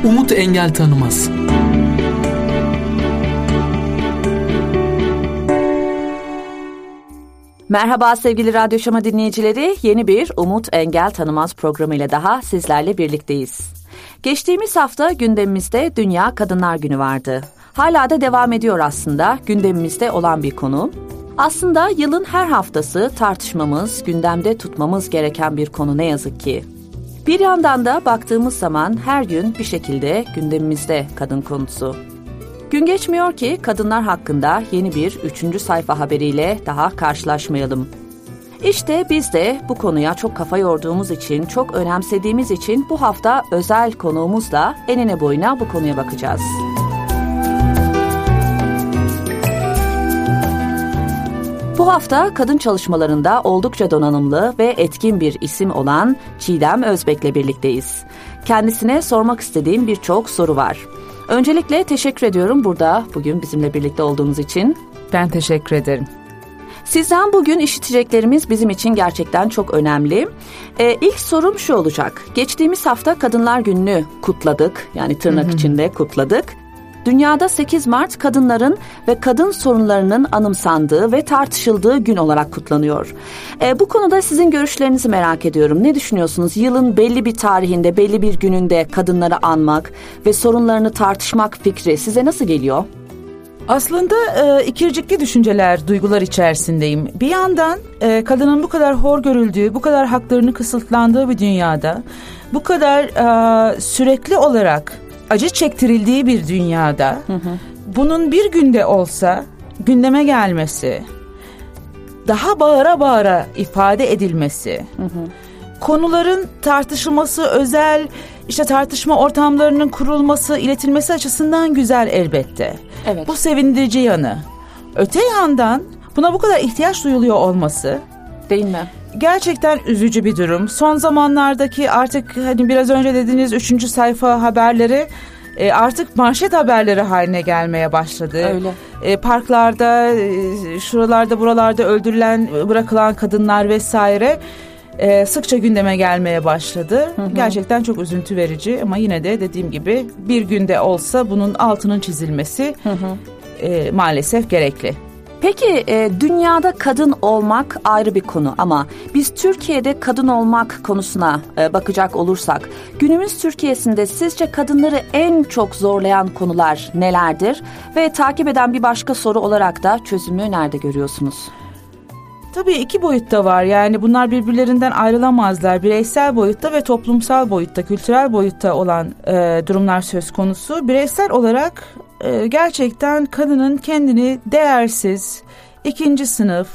umut engel tanımaz. Merhaba sevgili Radyo Şama dinleyicileri, yeni bir Umut Engel Tanımaz programıyla daha sizlerle birlikteyiz. Geçtiğimiz hafta gündemimizde Dünya Kadınlar Günü vardı. Hala da devam ediyor aslında gündemimizde olan bir konu. Aslında yılın her haftası tartışmamız, gündemde tutmamız gereken bir konu ne yazık ki. Bir yandan da baktığımız zaman her gün bir şekilde gündemimizde kadın konusu. Gün geçmiyor ki kadınlar hakkında yeni bir 3. sayfa haberiyle daha karşılaşmayalım. İşte biz de bu konuya çok kafa yorduğumuz için, çok önemsediğimiz için bu hafta özel konuğumuzla enine boyuna bu konuya bakacağız. Bu hafta kadın çalışmalarında oldukça donanımlı ve etkin bir isim olan Çiğdem Özbek'le birlikteyiz. Kendisine sormak istediğim birçok soru var. Öncelikle teşekkür ediyorum burada bugün bizimle birlikte olduğunuz için. Ben teşekkür ederim. Sizden bugün işiteceklerimiz bizim için gerçekten çok önemli. İlk sorum şu olacak. Geçtiğimiz hafta Kadınlar Günü'nü kutladık. Yani tırnak içinde kutladık. Dünyada 8 Mart kadınların ve kadın sorunlarının anımsandığı ve tartışıldığı gün olarak kutlanıyor. Bu konuda sizin görüşlerinizi merak ediyorum. Ne düşünüyorsunuz? Yılın belli bir tarihinde, belli bir gününde kadınları anmak ve sorunlarını tartışmak fikri size nasıl geliyor? Aslında ikircikli düşünceler, duygular içerisindeyim. Bir yandan kadının bu kadar hor görüldüğü, bu kadar haklarının kısıtlandığı bir dünyada, bu kadar sürekli olarak acı çektirildiği bir dünyada bunun bir günde olsa gündeme gelmesi, daha bağıra bağıra ifade edilmesi, konuların tartışılması, özel tartışma ortamlarının kurulması, iletilmesi açısından güzel elbette. Evet. Bu sevindirici yanı. Öte yandan buna bu kadar ihtiyaç duyuluyor olması, değil mi? Gerçekten üzücü bir durum. Son zamanlardaki artık biraz önce dediğiniz 3. sayfa haberleri artık manşet haberleri haline gelmeye başladı. Öyle. Parklarda, şuralarda, buralarda öldürülen, bırakılan kadınlar vesaire sıkça gündeme gelmeye başladı. Gerçekten çok üzüntü verici ama yine de dediğim gibi bir günde olsa bunun altının çizilmesi maalesef gerekli. Peki dünyada kadın olmak ayrı bir konu ama biz Türkiye'de kadın olmak konusuna bakacak olursak günümüz Türkiye'sinde sizce kadınları en çok zorlayan konular nelerdir? Ve takip eden bir başka soru olarak da çözümü nerede görüyorsunuz? Tabii iki boyutta var, yani bunlar birbirlerinden ayrılamazlar. Bireysel boyutta ve toplumsal boyutta, kültürel boyutta olan durumlar söz konusu. Bireysel olarak gerçekten kadının kendini değersiz, ikinci sınıf,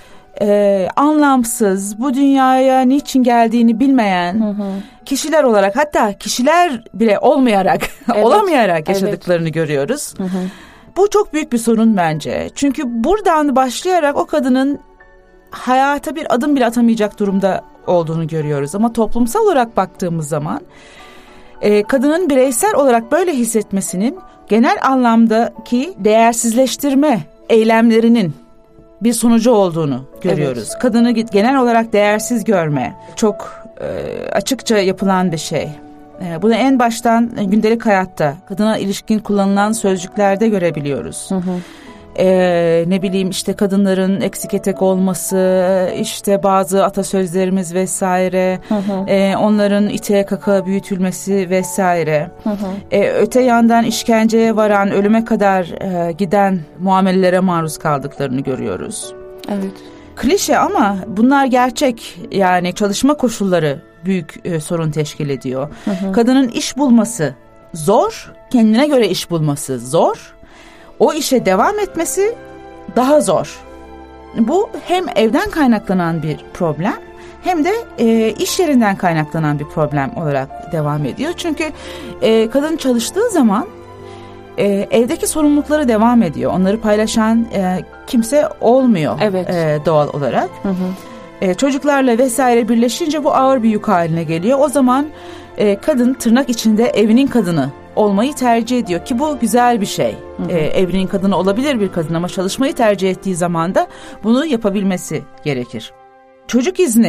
anlamsız, bu dünyaya niçin geldiğini bilmeyen kişiler olarak, hatta kişiler bile olmayarak, olamayarak yaşadıklarını görüyoruz. Bu çok büyük bir sorun bence. Çünkü buradan başlayarak o kadının hayata bir adım bile atamayacak durumda olduğunu görüyoruz. Ama toplumsal olarak baktığımız zaman kadının bireysel olarak böyle hissetmesinin genel anlamdaki değersizleştirme eylemlerinin bir sonucu olduğunu görüyoruz. Evet. Kadını genel olarak değersiz görme çok açıkça yapılan bir şey. Bunu en baştan gündelik hayatta kadına ilişkin kullanılan sözcüklerde görebiliyoruz. Kadınların eksik etek olması, bazı atasözlerimiz vesaire, onların ite kaka büyütülmesi vesaire. Öte yandan işkenceye varan, ölüme kadar giden muamelelere maruz kaldıklarını görüyoruz. Evet. Klişe ama bunlar gerçek. Yani çalışma koşulları büyük sorun teşkil ediyor. Kadının iş bulması zor, kendine göre iş bulması zor. O işe devam etmesi daha zor. Bu hem evden kaynaklanan bir problem hem de iş yerinden kaynaklanan bir problem olarak devam ediyor. Çünkü kadın çalıştığı zaman evdeki sorumlulukları devam ediyor. Onları paylaşan kimse olmuyor doğal olarak. Çocuklarla vesaire birleşince bu ağır bir yük haline geliyor. O zaman kadın tırnak içinde evinin kadını olmayı tercih ediyor ki bu güzel bir şey. Evinin kadını olabilir bir kadın ama çalışmayı tercih ettiği zaman da bunu yapabilmesi gerekir. Çocuk izni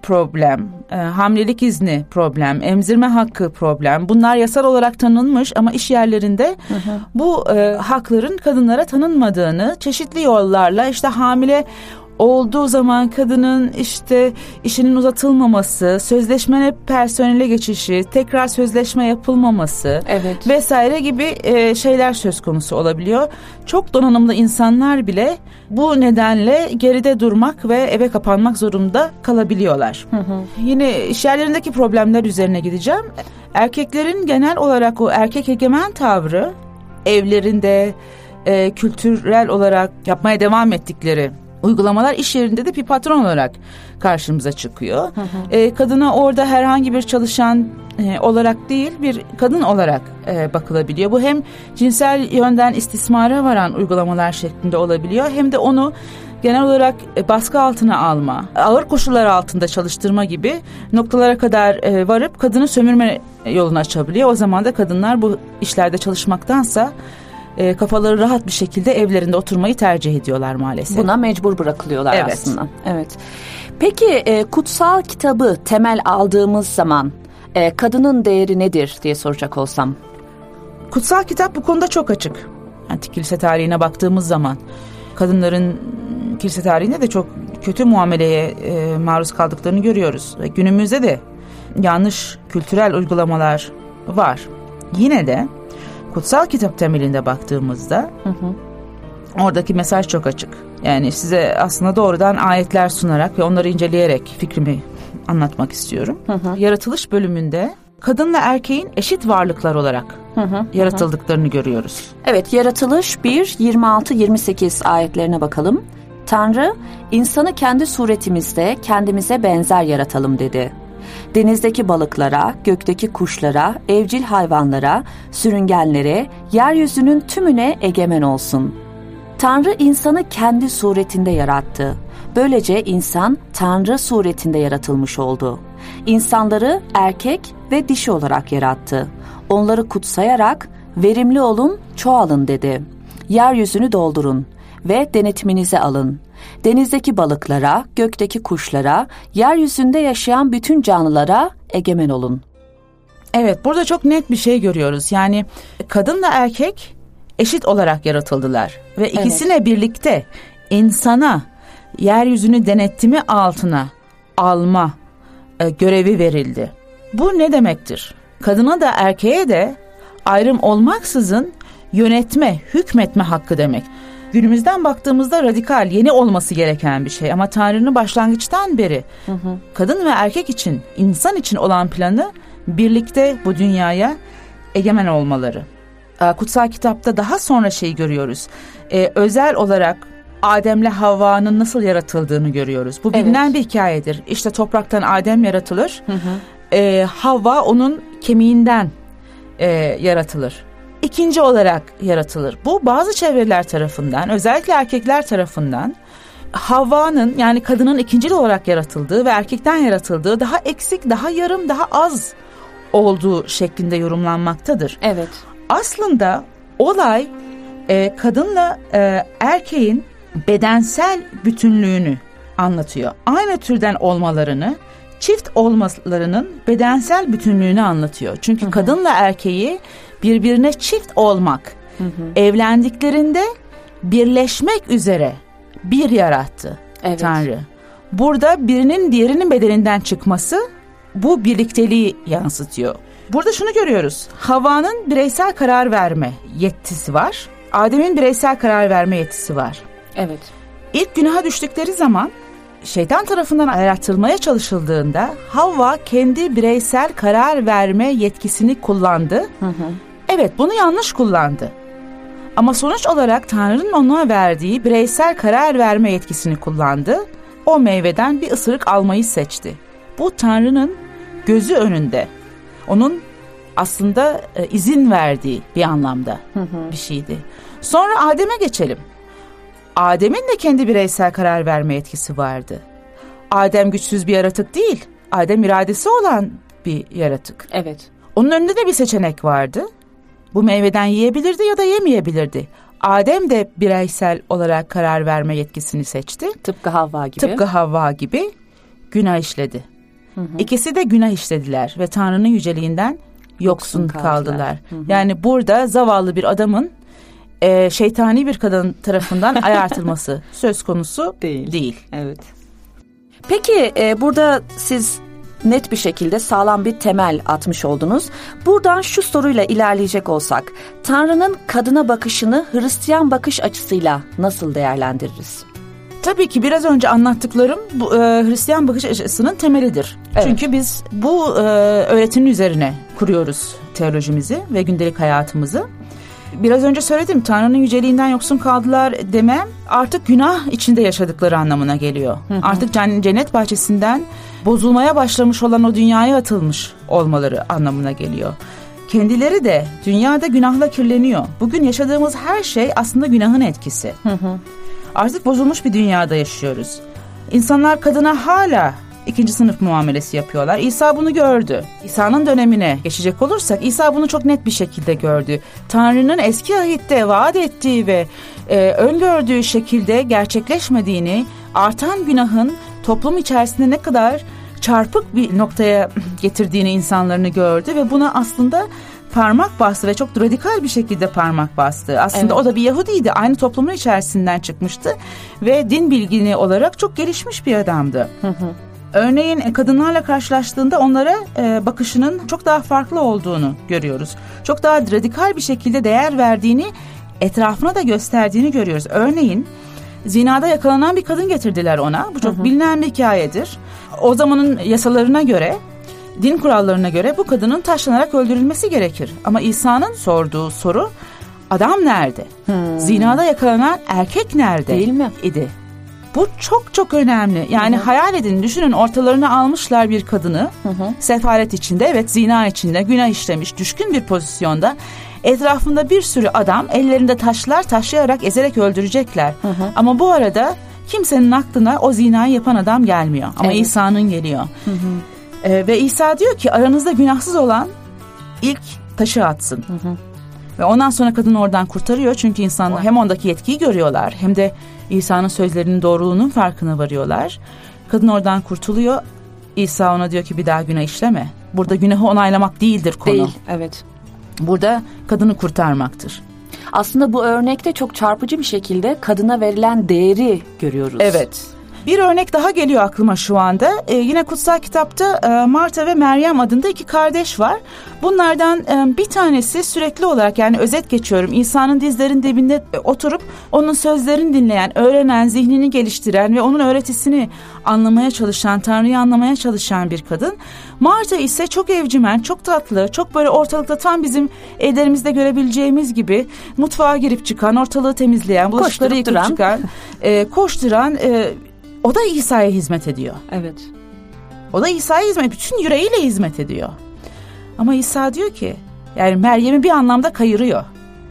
problem, hamilelik izni problem, emzirme hakkı problem. Bunlar yasal olarak tanınmış ama iş yerlerinde bu hakların kadınlara tanınmadığını, çeşitli yollarla işte hamile olduğu zaman kadının işte işinin uzatılmaması, sözleşme personele geçişi, tekrar sözleşme yapılmaması vesaire gibi şeyler söz konusu olabiliyor. Çok donanımlı insanlar bile bu nedenle geride durmak ve eve kapanmak zorunda kalabiliyorlar. Yine iş yerlerindeki problemler üzerine gideceğim. Erkeklerin genel olarak o erkek egemen tavrı evlerinde kültürel olarak yapmaya devam ettikleri uygulamalar iş yerinde de bir patron olarak karşımıza çıkıyor. Kadına orada herhangi bir çalışan olarak değil, bir kadın olarak bakılabiliyor. Bu hem cinsel yönden istismara varan uygulamalar şeklinde olabiliyor, hem de onu genel olarak baskı altına alma, ağır koşullar altında çalıştırma gibi noktalara kadar varıp kadını sömürme yolunu açabiliyor. O zaman da kadınlar bu işlerde çalışmaktansa kafaları rahat bir şekilde evlerinde oturmayı tercih ediyorlar maalesef. Buna mecbur bırakılıyorlar aslında. Evet. Peki kutsal kitabı temel aldığımız zaman kadının değeri nedir diye soracak olsam? Kutsal kitap bu konuda çok açık. Antik kilise tarihine baktığımız zaman kadınların kilise tarihinde de çok kötü muameleye maruz kaldıklarını görüyoruz. Ve günümüzde de yanlış kültürel uygulamalar var. Yine de kutsal kitap temelinde baktığımızda oradaki mesaj çok açık. Yani size aslında doğrudan ayetler sunarak ve onları inceleyerek fikrimi anlatmak istiyorum. Yaratılış bölümünde kadınla erkeğin eşit varlıklar olarak yaratıldıklarını görüyoruz. Evet, Yaratılış 1, 26-28 ayetlerine bakalım. Tanrı, insanı kendi suretimizde kendimize benzer yaratalım dedi. Denizdeki balıklara, gökteki kuşlara, evcil hayvanlara, sürüngenlere, yeryüzünün tümüne egemen olsun. Tanrı insanı kendi suretinde yarattı. Böylece insan Tanrı suretinde yaratılmış oldu. İnsanları erkek ve dişi olarak yarattı. Onları kutsayarak verimli olun, çoğalın dedi. Yeryüzünü doldurun ve denetiminize alın. Denizdeki balıklara, gökteki kuşlara, yeryüzünde yaşayan bütün canlılara egemen olun. Evet, burada çok net bir şey görüyoruz. Yani kadınla erkek eşit olarak yaratıldılar. Ve ikisine birlikte insana yeryüzünü denetimi altına alma görevi verildi. Bu ne demektir? Kadına da erkeğe de ayrım olmaksızın yönetme, hükmetme hakkı demek. Günümüzden baktığımızda radikal, yeni olması gereken bir şey. Ama Tanrı'nın başlangıçtan beri kadın ve erkek için, insan için olan planı birlikte bu dünyaya egemen olmaları. Kutsal kitapta daha sonra şeyi görüyoruz. Özel olarak Adem'le Havva'nın nasıl yaratıldığını görüyoruz. Bu bilinen bir hikayedir. İşte topraktan Adem yaratılır. Havva onun kemiğinden yaratılır. İkinci olarak yaratılır. Bu bazı çevreler tarafından, özellikle erkekler tarafından Havva'nın, yani kadının ikincil olarak yaratıldığı ve erkekten yaratıldığı daha eksik, daha yarım, daha az olduğu şeklinde yorumlanmaktadır. Evet. Aslında olay kadınla erkeğin bedensel bütünlüğünü anlatıyor. Aynı türden olmalarını, çift olmalarının bedensel bütünlüğünü anlatıyor. Çünkü kadınla erkeği birbirine çift olmak, evlendiklerinde birleşmek üzere bir yarattı Tanrı. Burada birinin diğerinin bedeninden çıkması bu birlikteliği yansıtıyor. Burada şunu görüyoruz. Havva'nın bireysel karar verme yetisi var. Adem'in bireysel karar verme yetisi var. Evet. İlk günaha düştükleri zaman şeytan tarafından yaratılmaya çalışıldığında Havva kendi bireysel karar verme yetkisini kullandı. Evet, bunu yanlış kullandı. Ama sonuç olarak Tanrı'nın ona verdiği bireysel karar verme yetkisini kullandı. O meyveden bir ısırık almayı seçti. Bu Tanrı'nın gözü önünde. Onun aslında izin verdiği bir anlamda bir şeydi. Sonra Adem'e geçelim. Adem'in de kendi bireysel karar verme yetkisi vardı. Adem güçsüz bir yaratık değil. Adem iradesi olan bir yaratık. Evet. Onun önünde de bir seçenek vardı. Bu meyveden yiyebilirdi ya da yemeyebilirdi. Adem de bireysel olarak karar verme yetkisini seçti. Tıpkı Havva gibi. Tıpkı Havva gibi günah işledi. İkisi de günah işlediler ve Tanrı'nın yüceliğinden yoksun kaldılar. Yani burada zavallı bir adamın şeytani bir kadın tarafından ayartılması söz konusu değil. Evet. Peki burada siz net bir şekilde sağlam bir temel atmış oldunuz. Buradan şu soruyla ilerleyecek olsak, Tanrı'nın kadına bakışını Hristiyan bakış açısıyla nasıl değerlendiririz? Tabii ki biraz önce anlattıklarım bu, Hristiyan bakış açısının temelidir. Evet. Çünkü biz bu öğretinin üzerine kuruyoruz teolojimizi ve gündelik hayatımızı. Biraz önce söyledim, Tanrı'nın yüceliğinden yoksun kaldılar demem artık günah içinde yaşadıkları anlamına geliyor. Artık cennet bahçesinden bozulmaya başlamış olan o dünyaya atılmış olmaları anlamına geliyor. Kendileri de dünyada günahla kirleniyor. Bugün yaşadığımız her şey aslında günahın etkisi. Artık bozulmuş bir dünyada yaşıyoruz. İnsanlar kadına hala ikinci sınıf muamelesi yapıyorlar. İsa bunu gördü. İsa'nın dönemine geçecek olursak İsa bunu çok net bir şekilde gördü. Tanrı'nın eski ahitte vaat ettiği ve öngördüğü şekilde gerçekleşmediğini, artan günahın toplum içerisinde ne kadar çarpık bir noktaya getirdiğini insanlarını gördü ve buna aslında parmak bastı ve çok radikal bir şekilde parmak bastı. Aslında o da bir Yahudiydi. Aynı toplumun içerisinden çıkmıştı ve din bilgini olarak çok gelişmiş bir adamdı. Örneğin kadınlarla karşılaştığında onlara bakışının çok daha farklı olduğunu görüyoruz. Çok daha radikal bir şekilde değer verdiğini, etrafına da gösterdiğini görüyoruz. Örneğin zinada yakalanan bir kadın getirdiler ona. Bu çok bilinen bir hikayedir. O zamanın yasalarına göre, din kurallarına göre bu kadının taşlanarak öldürülmesi gerekir. Ama İsa'nın sorduğu soru, adam nerede? Zinada yakalanan erkek nerede? Değil mi? İdi. Bu çok çok önemli. Yani hayal edin, düşünün, ortalarına almışlar bir kadını. Sefalet içinde, evet, zina içinde, günah işlemiş, düşkün bir pozisyonda. Etrafında bir sürü adam ellerinde taşlar taşlayarak ezerek öldürecekler. Ama bu arada kimsenin aklına o zinayı yapan adam gelmiyor. Ama İsa'nın geliyor. Ve İsa diyor ki aranızda günahsız olan ilk taşı atsın. Ve ondan sonra kadın oradan kurtarıyor. Çünkü insanlar hem ondaki yetkiyi görüyorlar hem de İsa'nın sözlerinin doğruluğunun farkına varıyorlar. Kadın oradan kurtuluyor. İsa ona diyor ki bir daha günah işleme. Burada günahı onaylamak değildir konu. Değil, evet. Burada kadını kurtarmaktır. Aslında bu örnekte çok çarpıcı bir şekilde kadına verilen değeri görüyoruz. Evet. Bir örnek daha geliyor aklıma şu anda. Yine kutsal kitapta Marta ve Meryem adında iki kardeş var. Bunlardan bir tanesi sürekli olarak, yani özet geçiyorum, İsa'nın dizlerinin dibinde oturup onun sözlerini dinleyen, öğrenen, zihnini geliştiren ve onun öğretisini anlamaya çalışan, Tanrı'yı anlamaya çalışan bir kadın. Marta ise çok evcimen, çok tatlı, çok böyle ortalıkta tam bizim evlerimizde görebileceğimiz gibi mutfağa girip çıkan, ortalığı temizleyen, bulaşıkları yıkıp çıkan, koşturan... O da İsa'ya hizmet ediyor. Evet. O da İsa'ya hizmet, bütün yüreğiyle hizmet ediyor. Ama İsa diyor ki, yani Meryem'i bir anlamda kayırıyor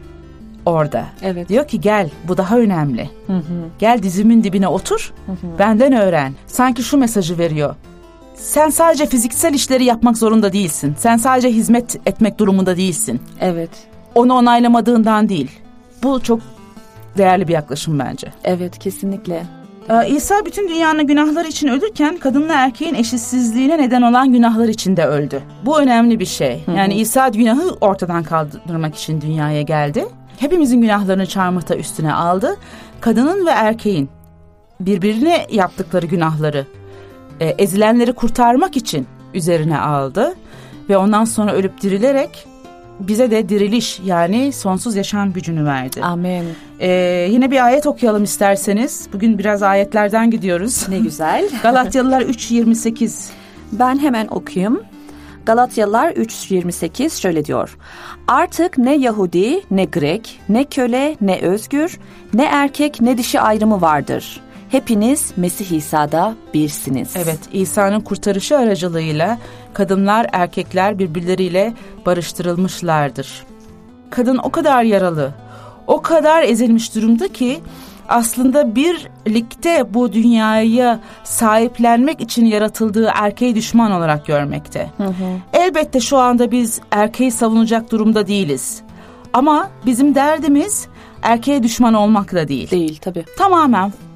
orada. Evet. Diyor ki gel, bu daha önemli. Gel dizimin dibine otur, benden öğren. Sanki şu mesajı veriyor. Sen sadece fiziksel işleri yapmak zorunda değilsin. Sen sadece hizmet etmek durumunda değilsin. Evet. Onu onaylamadığından değil. Bu çok değerli bir yaklaşım bence. Evet, kesinlikle. İsa bütün dünyanın günahları için ölürken kadınla erkeğin eşitsizliğine neden olan günahlar için de öldü. Bu önemli bir şey. Yani İsa günahı ortadan kaldırmak için dünyaya geldi. Hepimizin günahlarını çarmıhta üstüne aldı. Kadının ve erkeğin birbirine yaptıkları günahları, ezilenleri kurtarmak için üzerine aldı. Ve ondan sonra ölüp dirilerek bize de diriliş, yani sonsuz yaşam gücünü verdi. Amin. Yine bir ayet okuyalım isterseniz. Bugün biraz ayetlerden gidiyoruz. Ne güzel. Galatyalılar 3:28. Ben hemen okuyayım. Galatyalılar 3:28 şöyle diyor. Artık ne Yahudi, ne Grek, ne köle, ne özgür, ne erkek, ne dişi ayrımı vardır. Hepiniz Mesih İsa'da birsiniz. Evet, İsa'nın kurtarışı aracılığıyla kadınlar, erkekler birbirleriyle barıştırılmışlardır. Kadın o kadar yaralı, o kadar ezilmiş durumda ki aslında birlikte bu dünyaya sahiplenmek için yaratıldığı erkeği düşman olarak görmekte. Elbette şu anda biz erkeği savunacak durumda değiliz. Ama bizim derdimiz erkeğe düşman olmak da değil. Değil tabii. Tamamen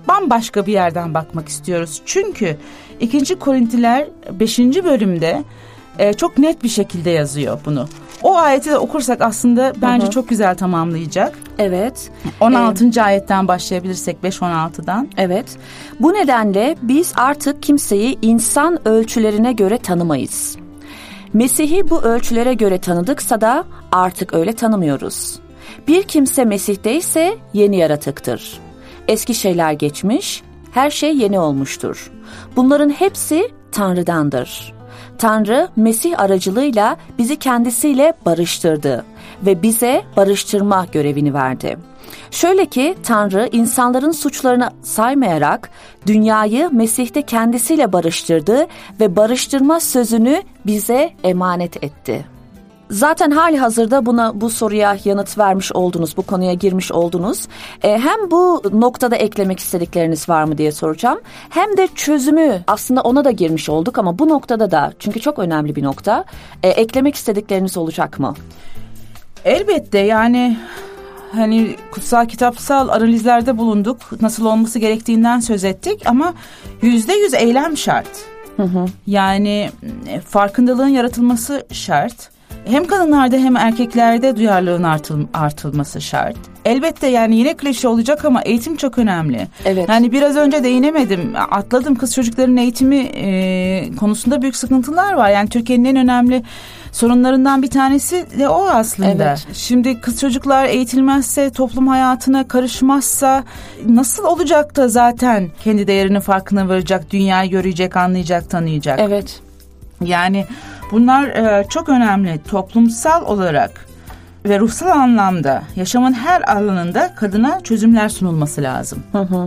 bambaşka bir yerden bakmak istiyoruz. Çünkü 2. Korintiler 5. bölümde çok net bir şekilde yazıyor bunu. O ayeti de okursak aslında bence çok güzel tamamlayacak. Evet. 16. ayetten başlayabilirsek 5-16'dan. Evet. Bu nedenle biz artık kimseyi insan ölçülerine göre tanımayız. Mesih'i bu ölçülere göre tanıdıksa da artık öyle tanımıyoruz. Bir kimse Mesih'teyse yeni yaratıktır. Eski şeyler geçmiş, her şey yeni olmuştur. Bunların hepsi Tanrı'dandır. Tanrı Mesih aracılığıyla bizi kendisiyle barıştırdı ve bize barıştırma görevini verdi. Şöyle ki Tanrı insanların suçlarını saymayarak dünyayı Mesih'te kendisiyle barıştırdı ve barıştırma sözünü bize emanet etti. Zaten hali hazırda bu soruya yanıt vermiş oldunuz, bu konuya girmiş oldunuz. Hem bu noktada eklemek istedikleriniz var mı diye soracağım. Hem de çözümü aslında ona da girmiş olduk ama bu noktada da çünkü çok önemli bir nokta. Eklemek istedikleriniz olacak mı? Elbette yani hani kutsal kitapsal analizlerde bulunduk. Nasıl olması gerektiğinden söz ettik ama %100 eylem şart. Yani farkındalığın yaratılması şart. Hem kadınlarda hem erkeklerde duyarlılığın artılması şart. Elbette yani yine klişe olacak ama eğitim çok önemli. Evet. Yani biraz önce değinemedim, atladım, kız çocukların eğitimi konusunda büyük sıkıntılar var. Yani Türkiye'nin en önemli sorunlarından bir tanesi de o aslında. Evet. Şimdi kız çocuklar eğitilmezse, toplum hayatına karışmazsa nasıl olacak da zaten kendi değerinin farkına varacak, dünyayı görecek, anlayacak, tanıyacak. Evet. Yani bunlar çok önemli. Toplumsal olarak ve ruhsal anlamda yaşamın her alanında kadına çözümler sunulması lazım.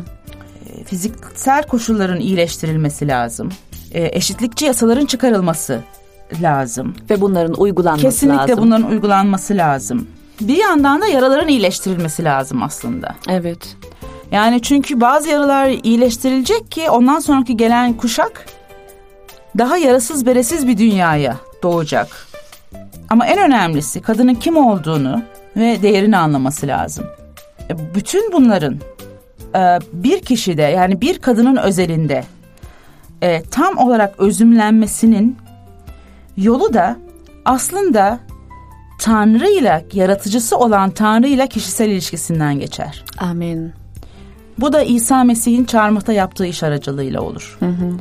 Fiziksel koşulların iyileştirilmesi lazım. Eşitlikçi yasaların çıkarılması lazım. Ve bunların uygulanması Kesinlikle lazım. Kesinlikle bunların uygulanması lazım. Bir yandan da yaraların iyileştirilmesi lazım aslında. Evet. Yani çünkü bazı yaralar iyileştirilecek ki ondan sonraki gelen kuşak daha yarasız beresiz bir dünyaya doğacak. Ama en önemlisi kadının kim olduğunu ve değerini anlaması lazım. Bütün bunların bir kişide yani bir kadının özelinde tam olarak özümlenmesinin yolu da aslında Tanrı ile, yaratıcısı olan Tanrı ile kişisel ilişkisinden geçer. Amin. Bu da İsa Mesih'in çarmıhta yaptığı iş aracılığıyla olur.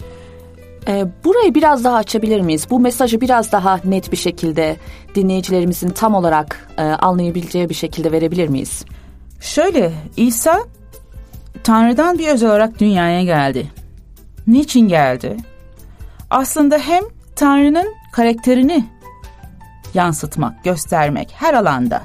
Burayı biraz daha açabilir miyiz? Bu mesajı biraz daha net bir şekilde dinleyicilerimizin tam olarak anlayabileceği bir şekilde verebilir miyiz? Şöyle, İsa Tanrı'dan bir özel olarak dünyaya geldi. Niçin geldi? Aslında hem Tanrı'nın karakterini yansıtmak, göstermek her alanda.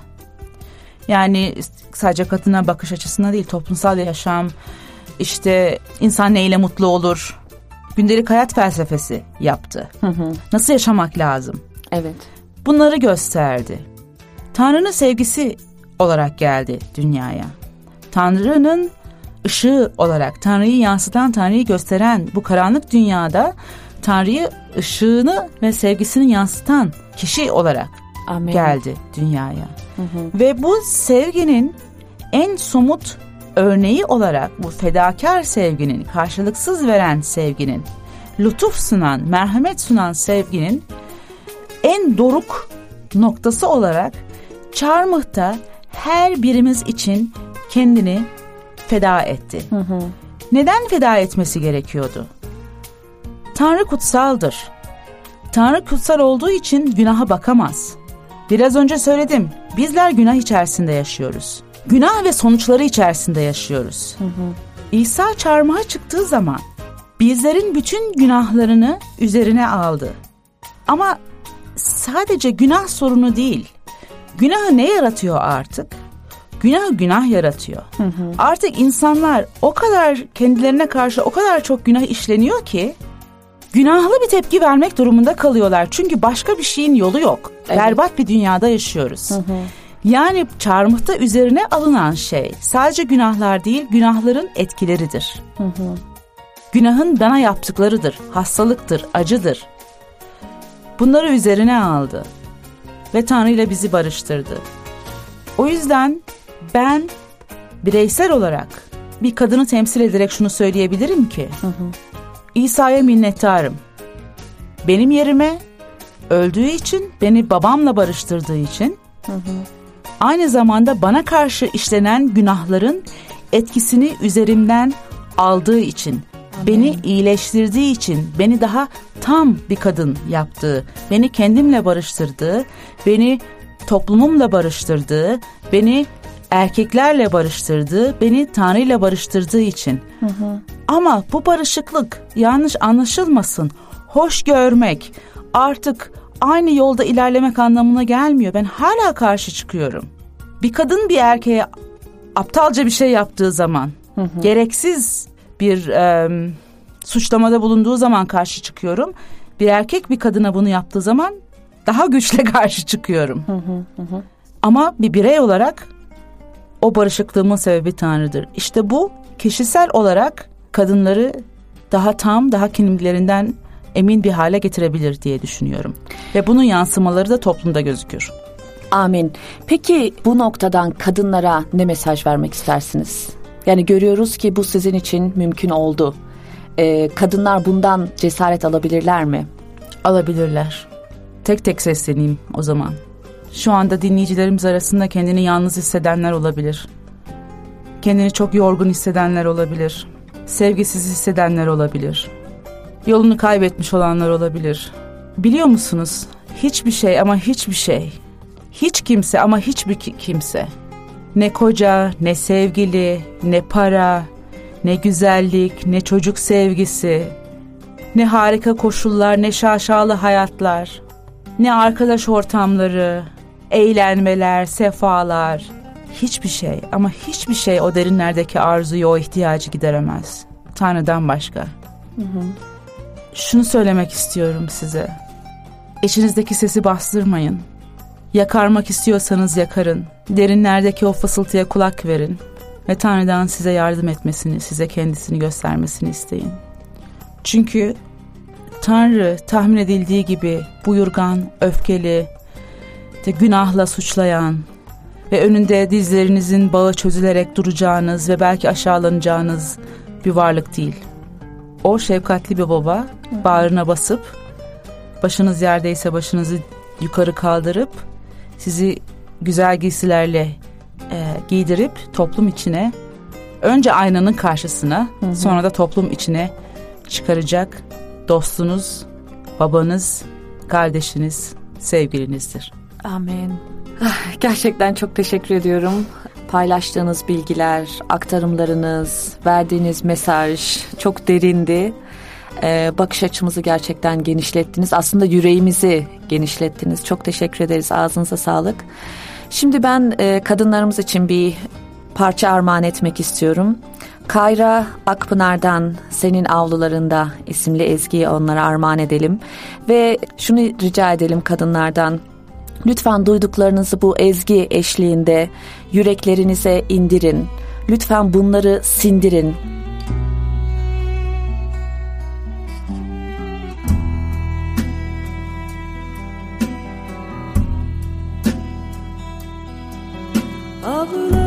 Yani sadece kadına bakış açısına değil, toplumsal yaşam, işte insan neyle mutlu olur, gündelik hayat felsefesi yaptı. Nasıl yaşamak lazım? Evet. Bunları gösterdi. Tanrı'nın sevgisi olarak geldi dünyaya. Tanrı'nın ışığı olarak, Tanrı'yı yansıtan, Tanrı'yı gösteren bu karanlık dünyada Tanrı'yı ışığını ve sevgisini yansıtan kişi olarak Amin. geldi dünyaya. Ve bu sevginin en somut örneği olarak bu fedakar sevginin, karşılıksız veren sevginin, lütuf sunan, merhamet sunan sevginin en doruk noktası olarak çarmıhta her birimiz için kendini feda etti. Neden feda etmesi gerekiyordu? Tanrı kutsaldır. Tanrı kutsal olduğu için günaha bakamaz. Biraz önce söyledim, bizler günah içerisinde yaşıyoruz. Günah ve sonuçları içerisinde yaşıyoruz. İsa çarmıha çıktığı zaman bizlerin bütün günahlarını üzerine aldı. Ama sadece günah sorunu değil. Günahı ne yaratıyor artık? Günah yaratıyor. Artık insanlar o kadar kendilerine karşı o kadar çok günah işleniyor ki günahlı bir tepki vermek durumunda kalıyorlar. Çünkü başka bir şeyin yolu yok. Evet. Berbat bir dünyada yaşıyoruz. Yani çarmıhta üzerine alınan şey sadece günahlar değil, günahların etkileridir. Günahın bana yaptıklarıdır, hastalıktır, acıdır. Bunları üzerine aldı ve Tanrı ile bizi barıştırdı. O yüzden ben bireysel olarak bir kadını temsil ederek şunu söyleyebilirim ki, İsa'ya minnettarım. Benim yerime öldüğü için, beni babamla barıştırdığı için, aynı zamanda bana karşı işlenen günahların etkisini üzerimden aldığı için, beni iyileştirdiği için, beni daha tam bir kadın yaptığı, beni kendimle barıştırdığı, beni toplumumla barıştırdığı, beni erkeklerle barıştırdığı, beni Tanrı'yla barıştırdığı için. Ama bu barışıklık yanlış anlaşılmasın. Hoş görmek, artık aynı yolda ilerlemek anlamına gelmiyor. Ben hala karşı çıkıyorum. Bir kadın bir erkeğe aptalca bir şey yaptığı zaman, gereksiz bir suçlamada bulunduğu zaman karşı çıkıyorum. Bir erkek bir kadına bunu yaptığı zaman daha güçle karşı çıkıyorum. Ama bir birey olarak o barışıklığımın sebebi Tanrı'dır. İşte bu kişisel olarak kadınları daha tam, daha kendilerinden emin bir hale getirebilir diye düşünüyorum. Ve bunun yansımaları da toplumda gözükür. Amin. Peki bu noktadan kadınlara ne mesaj vermek istersiniz? Yani görüyoruz ki bu sizin için mümkün oldu. Kadınlar bundan cesaret alabilirler mi? Alabilirler. Tek tek sesleneyim o zaman. Şu anda dinleyicilerimiz arasında kendini yalnız hissedenler olabilir. Kendini çok yorgun hissedenler olabilir. Sevgisiz hissedenler olabilir. Yolunu kaybetmiş olanlar olabilir. Biliyor musunuz? Hiçbir şey ama hiçbir şey. Hiç kimse ama hiçbir kimse. Ne koca, ne sevgili, ne para, ne güzellik, ne çocuk sevgisi, ne harika koşullar, ne şaşalı hayatlar, ne arkadaş ortamları, eğlenmeler, sefalar. Hiçbir şey ama hiçbir şey o derinlerdeki arzuyu, o ihtiyacı gideremez. Tanrı'dan başka. Şunu söylemek istiyorum size. İçinizdeki sesi bastırmayın. Yakarmak istiyorsanız yakarın. Derinlerdeki o fısıltıya kulak verin. Ve Tanrı'dan size yardım etmesini, size kendisini göstermesini isteyin. Çünkü Tanrı tahmin edildiği gibi buyurgan, öfkeli, günahla suçlayan ve önünde dizlerinizin bağı çözülerek duracağınız ve belki aşağılanacağınız bir varlık değil. O şefkatli bir baba, bağrına basıp, başınız yerdeyse başınızı yukarı kaldırıp, sizi güzel giysilerle giydirip toplum içine, önce aynanın karşısına, sonra da toplum içine çıkaracak dostunuz, babanız, kardeşiniz, sevgilinizdir. Amin. Gerçekten çok teşekkür ediyorum. Paylaştığınız bilgiler, aktarımlarınız, verdiğiniz mesaj çok derindi. Bakış açımızı gerçekten genişlettiniz. Aslında yüreğimizi genişlettiniz. Çok teşekkür ederiz. Ağzınıza sağlık. Şimdi ben kadınlarımız için bir parça armağan etmek istiyorum. Kayra Akpınar'dan Senin Avlularında isimli ezgiyi onlara armağan edelim. Ve şunu rica edelim kadınlardan. Lütfen duyduklarınızı bu ezgi eşliğinde yüreklerinize indirin. Lütfen bunları sindirin. Avlular